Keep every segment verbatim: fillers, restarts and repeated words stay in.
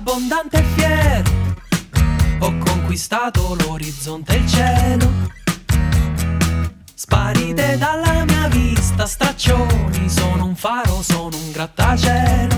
abbondante e fiero, ho conquistato l'orizzonte e il cielo. Sparite dalla mia vista, straccioni, sono un faro, sono un grattacielo.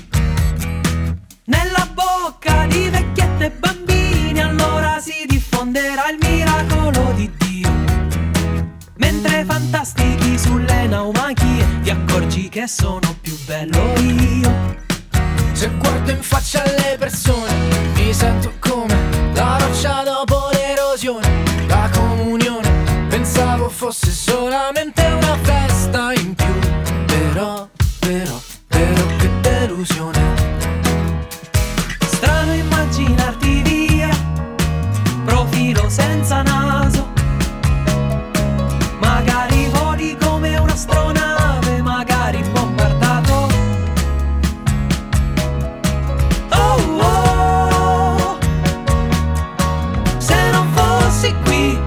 Nella bocca di vecchiette e bambini allora si diffonderà il miracolo di Dio. Mentre fantastichi sulle naumachie ti accorgi che sono più bello io. Se guardo in faccia alle persone mi sento come la roccia dopo l'erosione. La comunione pensavo fosse solamente una festa in più. Però, però, però che delusione. Strano immaginarti via, profilo senza naso. Magari voli come un'astronave, magari bombardato. Oh oh, se non fossi qui,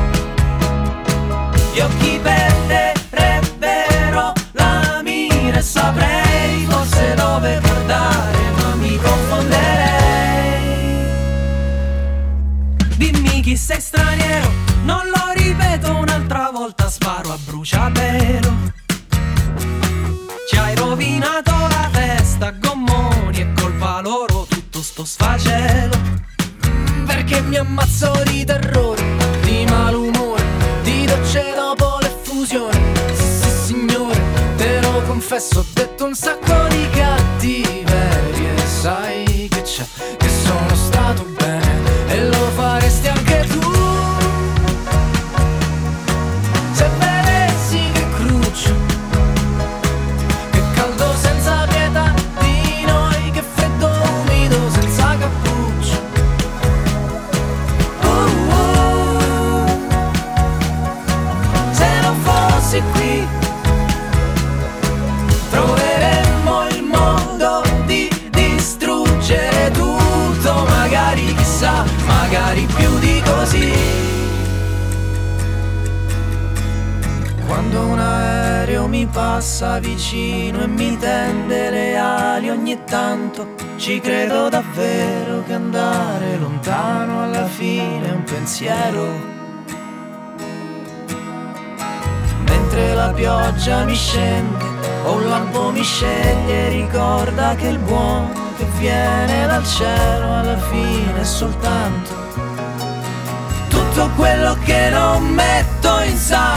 gli occhi perderebbero la mira e saprei forse dove guardare, ma mi confonderei. Dimmi chi sei straniero, non lo ripeto un'altra volta, sparo a bruciapelo. Ci hai rovinato la testa, gommoni, è colpa loro tutto sto sfacelo. Perché mi ammazzo di terrore, di malumore, di docce dopo l'effusione. Sì, sì signore, te lo confesso, ho detto un sacco di cattiverie. Sai che c'è, che sono stato bene e lo faresti anche tu. Se vedessi che cruccio, che caldo senza pietà di noi, che freddo umido senza cappuccio. Uh, uh, se non fossi qui troveremmo il modo di distruggere tutto, magari chissà, magari più di così. Quando un aereo mi passa vicino e mi tende le ali ogni tanto, ci credo davvero che andare lontano alla fine è un pensiero. Mentre la pioggia mi scende o un lampo mi sceglie, ricorda che il buono che viene dal cielo alla fine è soltanto tutto quello che non metto in sala.